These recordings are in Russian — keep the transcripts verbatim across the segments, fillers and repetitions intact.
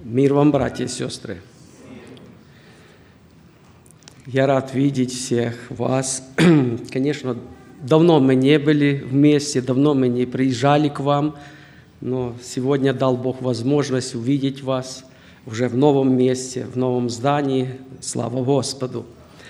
Мир вам, братья и сестры. Я рад видеть всех вас. Конечно, давно мы не были вместе, давно мы не приезжали к вам, но сегодня дал Бог возможность увидеть вас уже в новом месте, в новом здании. Слава Господу!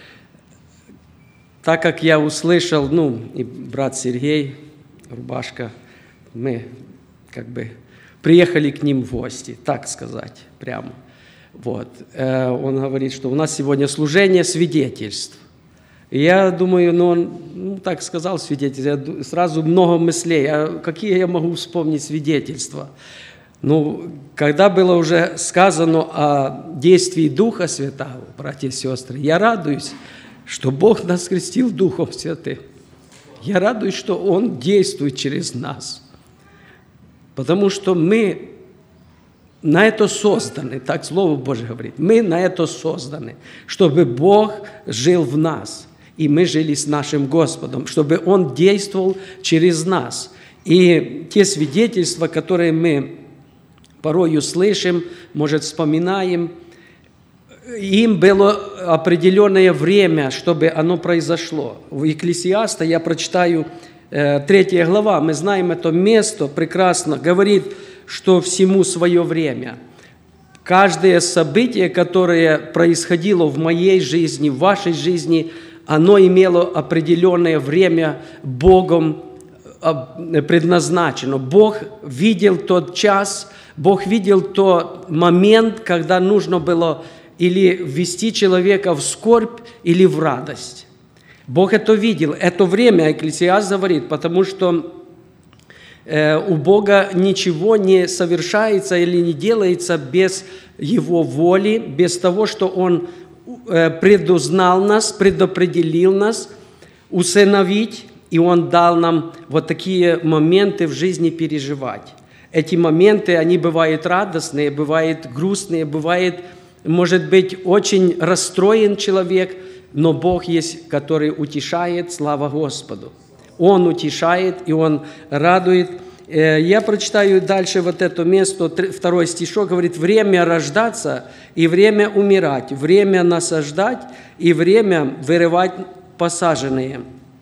Так как я услышал, ну, и брат Сергей, Рубашка, мы как бы приехали к ним в гости, так сказать, прямо. Вот. Он говорит, что у нас сегодня служение свидетельств. И я думаю, ну, он ну, так сказал свидетельство, я сразу много мыслей, а какие я могу вспомнить свидетельства? Ну, когда было уже сказано о действии Духа Святого, братья и сестры, я радуюсь, что Бог нас крестил Духом Святым. Я радуюсь, что Он действует через нас. Потому что мы на это созданы, так Слово Божье говорит, мы на это созданы, чтобы Бог жил в нас, и мы жили с нашим Господом, чтобы Он действовал через нас. И те свидетельства, которые мы порою слышим, может, вспоминаем, им было определенное время, чтобы оно произошло. В Екклесиаста я прочитаю третья глава, мы знаем это место прекрасно, говорит, что всему свое время. Каждое событие, которое происходило в моей жизни, в вашей жизни, оно имело определенное время Богом предназначено. Бог видел тот час, Бог видел тот момент, когда нужно было или ввести человека в скорбь, или в радость. Бог это видел. Это время, Екклесиаст говорит, потому что э, у Бога ничего не совершается или не делается без Его воли, без того, что Он э, предузнал нас, предопределил нас усыновить, и Он дал нам вот такие моменты в жизни переживать. Эти моменты, они бывают радостные, бывают грустные, бывают, может быть, очень расстроен человек, но Бог есть, который утешает, слава Господу. Он утешает, и Он радует. Я прочитаю дальше вот это место, второй стишок, говорит, «Время рождаться и время умирать, время насаждать и время вырывать посаженные,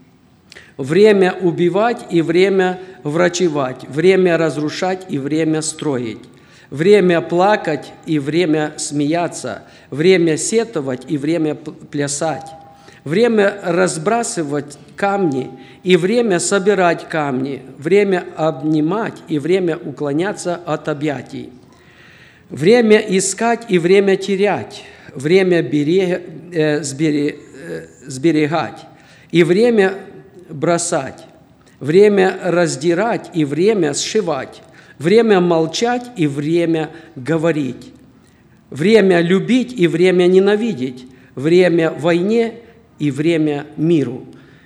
время убивать и время врачевать, время разрушать и время строить, время плакать и время смеяться, время сетовать и время плясать, время разбрасывать камни и время собирать камни, время обнимать и время уклоняться от объятий, время искать и время терять, время берег, э, сберег, э, сберегать и время бросать, время раздирать и время сшивать, время молчать и время говорить, время любить и время ненавидеть, время войне и время миру».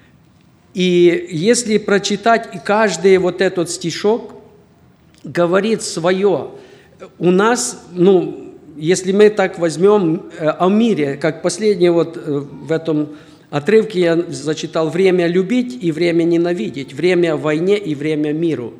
И если прочитать каждый вот этот стишок, говорит свое. У нас, ну, если мы так возьмем о мире, как последнее вот в этом отрывке я зачитал, время любить и время ненавидеть, время войне и время миру.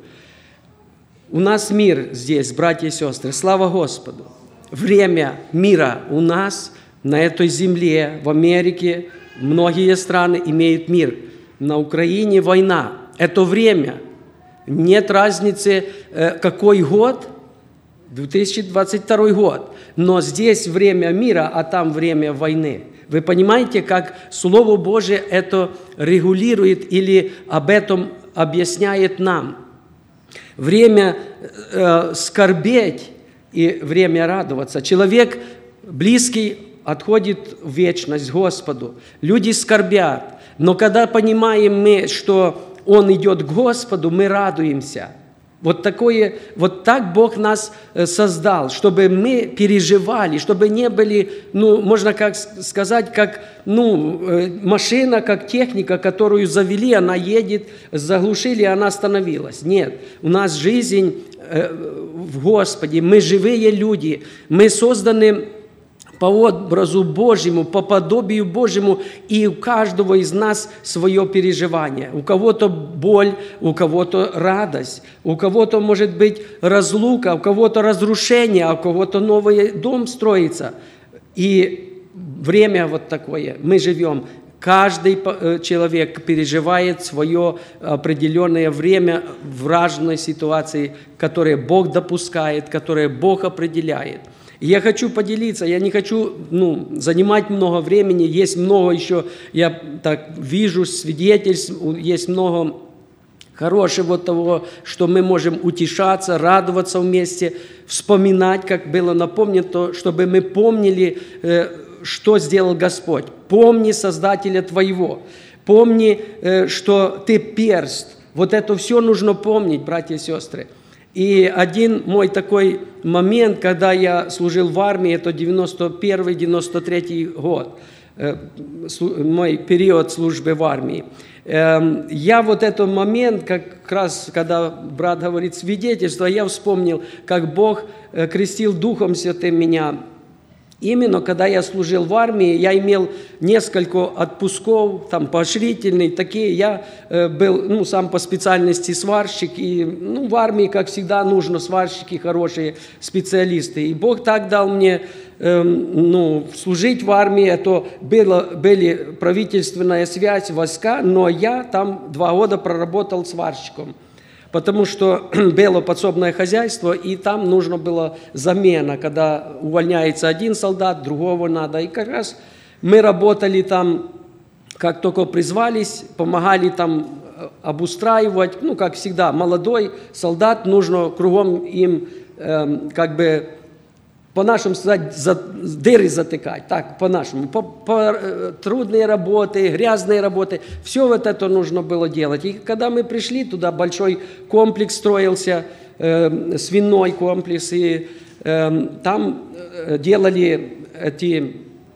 У нас мир здесь, братья и сестры, слава Господу. Время мира у нас на этой земле, в Америке, многие страны имеют мир. На Украине война. Это время. Нет разницы, какой год, две тысячи двадцать второй год. Но здесь время мира, а там время войны. Вы понимаете, как Слово Божие это регулирует или об этом объясняет нам? Время э, скорбеть и время радоваться. Человек близкий отходит в вечность Господу. Люди скорбят. Но когда понимаем мы, что Он идет к Господу, мы радуемся. Вот, такое, вот так Бог нас создал, чтобы мы переживали, чтобы не были, ну, можно как сказать, как ну, машина, как техника, которую завели, она едет, заглушили, она остановилась. Нет, у нас жизнь в Господе, мы живые люди, мы созданы по образу Божьему, по подобию Божьему, и у каждого из нас свое переживание. У кого-то боль, у кого-то радость, у кого-то может быть разлука, у кого-то разрушение, а у кого-то новый дом строится. И время вот такое, мы живем. Каждый человек переживает свое определенное время в разной ситуации, которое Бог допускает, которое Бог определяет. И я хочу поделиться, я не хочу ну, занимать много времени, есть много еще, я так вижу свидетельств, есть много хорошего того, что мы можем утешаться, радоваться вместе, вспоминать, как было напомнено, чтобы мы помнили, что сделал Господь. Помни Создателя твоего, помни, что ты перст. Вот это все нужно помнить, братья и сестры. И один мой такой момент, когда я служил в армии, это девяносто первый — девяносто третий год, мой период службы в армии. Я вот этот момент, как раз, когда брат говорит свидетельство, я вспомнил, как Бог крестил Духом Святым меня. Именно когда я служил в армии, я имел несколько отпусков, там, поощрительные, такие. Я э, был, ну, сам по специальности сварщик, и, ну, в армии, как всегда, нужно сварщики, хорошие специалисты. И Бог так дал мне, э, ну, служить в армии, это было, были правительственная связь, войска, но я там два года проработал сварщиком. Потому что было подсобное хозяйство, и там нужно было замена, когда увольняется один солдат, другого надо. И как раз мы работали там, как только призвались, помогали там обустраивать. Ну, как всегда, молодой солдат, нужно кругом им э, как бы по-нашему сказать, за, дыры затыкать, так, по-нашему, по, по, э, трудные работы, грязные работы, все вот это нужно было делать. И когда мы пришли туда, большой комплекс строился, э, свиной комплекс, и э, там э, делали эти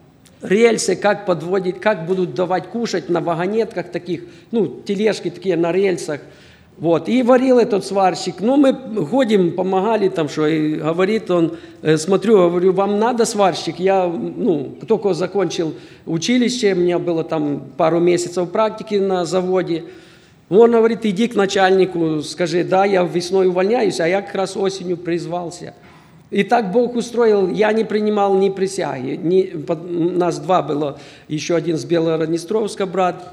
рельсы, как подводить, как будут давать кушать на вагонетках таких, ну, тележки такие на рельсах. Вот, и варил этот сварщик. Ну, мы ходим, помогали там, что, и говорит он, э, смотрю, говорю, вам надо сварщик? Я, ну, только закончил училище, у меня было там пару месяцев практики на заводе. Он говорит, иди к начальнику, скажи, да, я весной увольняюсь, а я как раз осенью призвался. И так Бог устроил, я не принимал ни присяги, ни, нас два было, еще один с Белгород-Днестровска брат,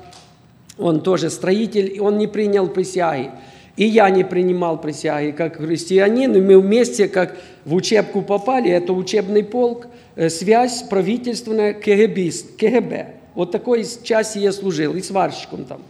он тоже строитель, и он не принял присяги. И я не принимал присяги как христианин, и мы вместе, как в учебку попали, это учебный полк, связь правительственная, КГБист, КГБ. Вот такой части я служил, и сварщиком там.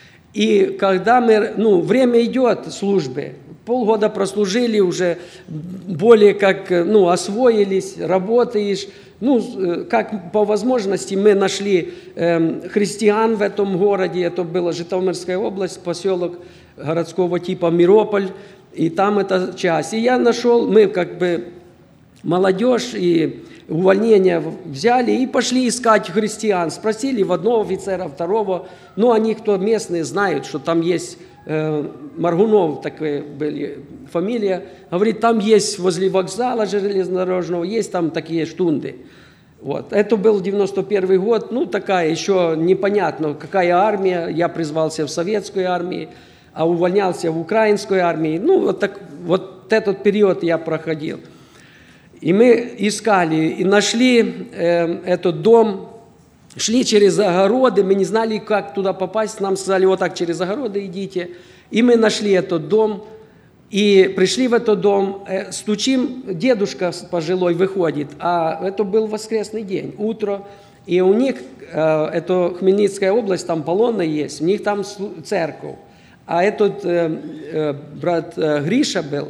И когда мы, ну, время идет службы, полгода прослужили уже, более как, ну, освоились, работаешь. Ну, как по возможности мы нашли э, христиан в этом городе, это была Житомирская область, поселок городского типа Мирополь, и там эта часть. И я нашел, мы как бы молодежь и увольнение взяли и пошли искать христиан. Спросили в одного офицера, второго, ну, они, кто местные, знают, что там есть э, Маргунов, такая были фамилия, говорит, там есть возле вокзала железнодорожного, есть там такие штунды. Вот. Это был девяносто первый год, ну, такая еще непонятно, какая армия, я призвался в советскую армию, а увольнялся в украинской армии, ну, вот, так, вот этот период я проходил. И мы искали, и нашли э, этот дом, шли через огороды, мы не знали, как туда попасть, нам сказали, вот так через огороды идите, и мы нашли этот дом, и пришли в этот дом, э, стучим, дедушка пожилой выходит, а это был воскресный день, утро, и у них, э, это Хмельницкая область, там Полонна есть, у них там церковь, а этот э, э, брат э, Гриша был,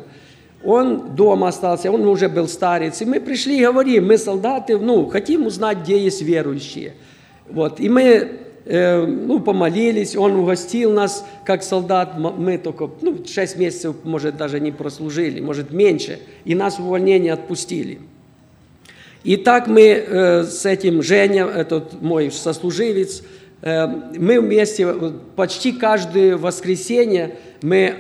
он дома остался, он уже был старец, и мы пришли и говорим, мы солдаты, ну, хотим узнать, где есть верующие, вот, и мы... Ну, помолились, он угостил нас, как солдат, мы только, ну, шесть месяцев, может, даже не прослужили, может, меньше, и нас в увольнение отпустили. И так мы э, с этим Женя, этот мой сослуживец, э, мы вместе, почти каждое воскресенье мы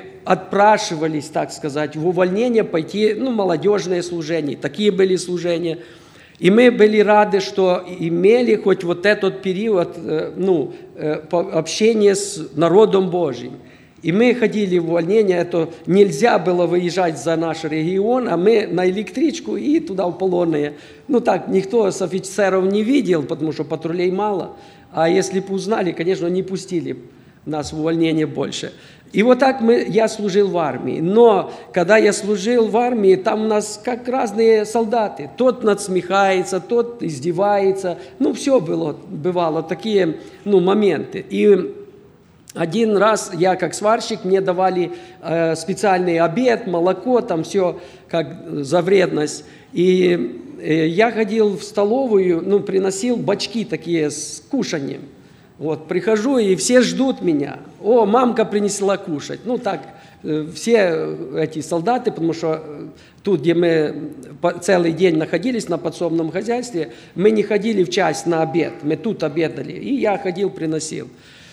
отпрашивались, так сказать, в увольнение пойти, ну, молодежные служения, такие были служения. И мы были рады, что имели хоть вот этот период ну, общения с народом Божьим. И мы ходили в увольнение, это нельзя было выезжать за наш регион, а мы на электричку и туда в Полонное. Ну так, никто с офицеров не видел, потому что патрулей мало. А если бы узнали, конечно, не пустили нас в увольнение больше. И вот так мы, я служил в армии. Но когда я служил в армии, там у нас как разные солдаты. Тот надсмехается, тот издевается. Ну, все было, бывало, такие ну, моменты. И один раз я как сварщик, мне давали э, специальный обед, молоко, там все как за вредность. И э, я ходил в столовую, ну, приносил бачки такие с кушанием. Вот, прихожу, и все ждут меня. О, мамка принесла кушать. Ну, так, э, все эти солдаты, потому что тут, где мы целый день находились на подсобном хозяйстве, мы не ходили в часть на обед, мы тут обедали. И я ходил, приносил.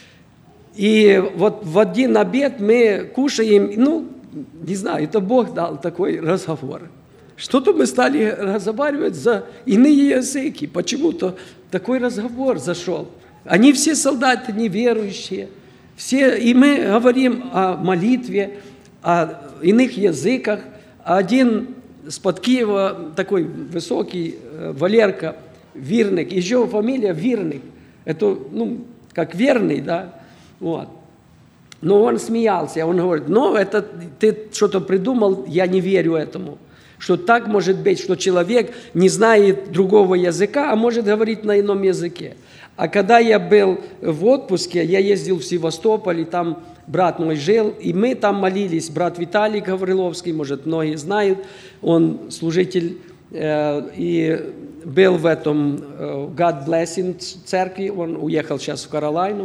И вот в один обед мы кушаем, ну, не знаю, это Бог дал такой разговор. Что-то мы стали разговаривать за иные языки, почему-то такой разговор зашел. Они все солдаты неверующие, все, и мы говорим о молитве, о иных языках. Один из-под Киева, такой высокий, Валерка Вирник, еще фамилия Вирник, это, ну, как верный, да, вот. Но он смеялся, он говорит, ну, это ты что-то придумал, я не верю этому. Что так может быть, что человек не знает другого языка, а может говорить на ином языке. А когда я был в отпуске, я ездил в Севастополь, и там брат мой жил, и мы там молились. Брат Виталий Гавриловский, может, многие знают, он служитель э, и был в этом э, God Blessing церкви, он уехал сейчас в Каролайну.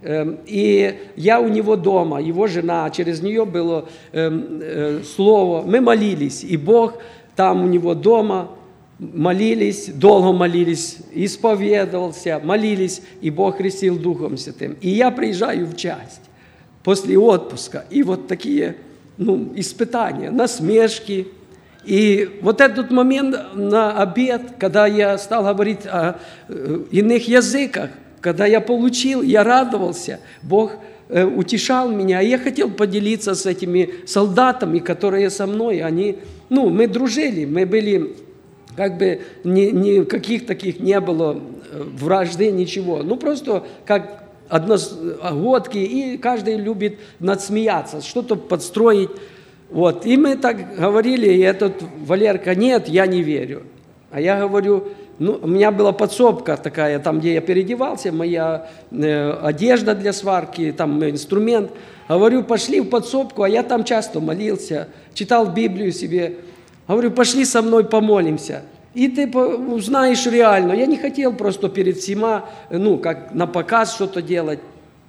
И я у него дома, его жена, через нее было э, э, слово. Мы молились, и Бог там у него дома, молились, долго молились, исповедовался, молились, и Бог крестил Духом Святым. И я приезжаю в часть после отпуска, и вот такие ну, испытания, насмешки. И вот этот момент на обед, когда я стал говорить о э, иных языках, когда я получил, я радовался, Бог э, утешал меня, и я хотел поделиться с этими солдатами, которые со мной, они, ну, мы дружили, мы были, как бы, ни, никаких таких не было вражды, ничего, ну, просто как одногодки, и каждый любит надсмеяться, что-то подстроить, вот, и мы так говорили, и этот Валерка, нет, я не верю, а я говорю, ну, у меня была подсобка такая, там, где я переодевался, моя э, одежда для сварки, там инструмент. Говорю, пошли в подсобку, а я там часто молился, читал Библию себе. Говорю, пошли со мной помолимся. И ты узнаешь реально. Я не хотел просто перед всема, ну, как на показ что-то делать.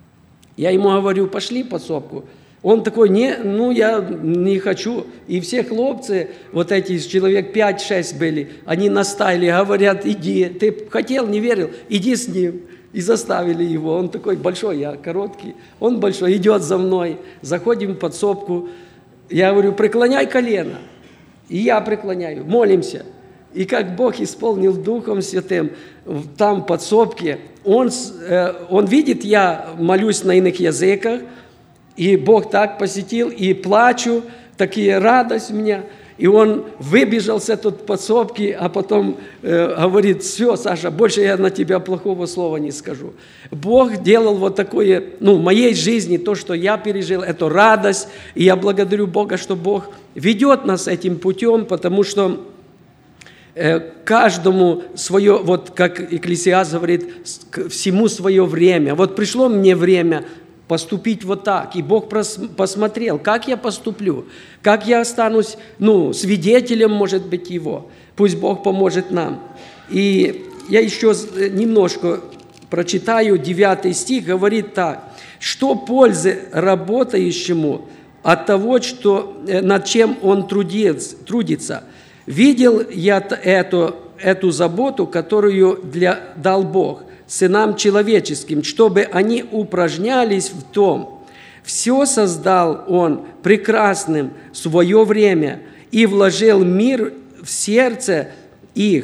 Я ему говорю, пошли в подсобку. Он такой, не, ну, я не хочу. И все хлопцы, вот эти человек пять-шесть были, они настаивали, говорят, иди. Ты хотел, не верил, иди с ним. И заставили его. Он такой большой, я короткий. Он большой, идет за мной. Заходим в подсобку. Я говорю, преклоняй колено. И я преклоняю, молимся. И как Бог исполнил Духом Святым там в подсобке, он, он видит, я молюсь на иных языках, и Бог так посетил, и плачу, такие радость у меня. И он выбежал с этой подсобки, а потом э, говорит, все, Саша, больше я на тебя плохого слова не скажу. Бог делал вот такое, ну, в моей жизни, то, что я пережил, это радость. И я благодарю Бога, что Бог ведет нас этим путем, потому что э, каждому свое, вот как Экклесиаст говорит, всему свое время. Вот пришло мне время поступить вот так. И Бог посмотрел, как я поступлю, как я останусь, ну, свидетелем, может быть, Его. Пусть Бог поможет нам. И я еще немножко прочитаю, девятый стих, говорит так. «Что пользы работающему от того, что, над чем он трудится? Видел я эту, эту заботу, которую для, дал Бог сынам человеческим, чтобы они упражнялись в том. Все создал Он прекрасным в свое время и вложил мир в сердце их,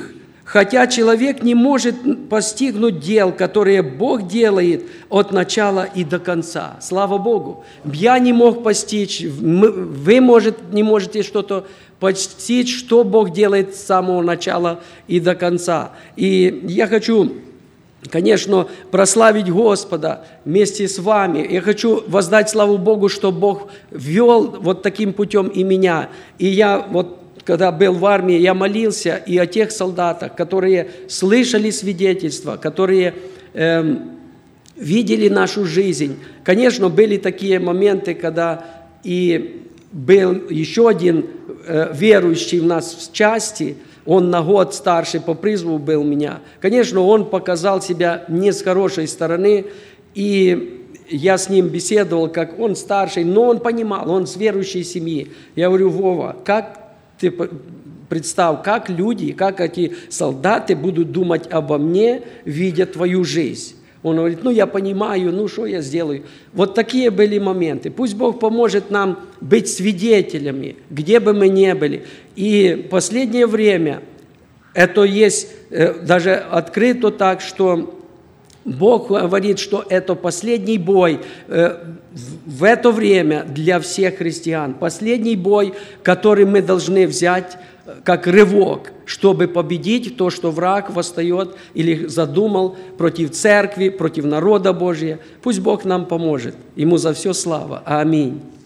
Хотя человек не может постигнуть дел, которые Бог делает от начала и до конца. Слава Богу! Я не мог постичь, вы, может, не можете что-то постичь, что Бог делает с самого начала и до конца. И я хочу, конечно, прославить Господа вместе с вами. Я хочу воздать славу Богу, что Бог ввел вот таким путем и меня. И я вот, когда был в армии, я молился и о тех солдатах, которые слышали свидетельства, которые э, видели нашу жизнь. Конечно, были такие моменты, когда и был еще один э, верующий у нас в части, он на год старше по призыву был меня. Конечно, он показал себя не с хорошей стороны, и я с ним беседовал, как он старший, но он понимал, он с верующей семьи. Я говорю: Вова, как ты представь, как люди, как эти солдаты будут думать обо мне, видя твою жизнь. Он говорит: ну, я понимаю, ну, что я сделаю? Вот такие были моменты. Пусть Бог поможет нам быть свидетелями, где бы мы ни были. И последнее время это есть даже открыто так, что Бог говорит, что это последний бой в это время для всех христиан. Последний бой, который мы должны взять как рывок, чтобы победить то, что враг восстает или задумал против церкви, против народа Божия. Пусть Бог нам поможет. Ему за все слава. Аминь.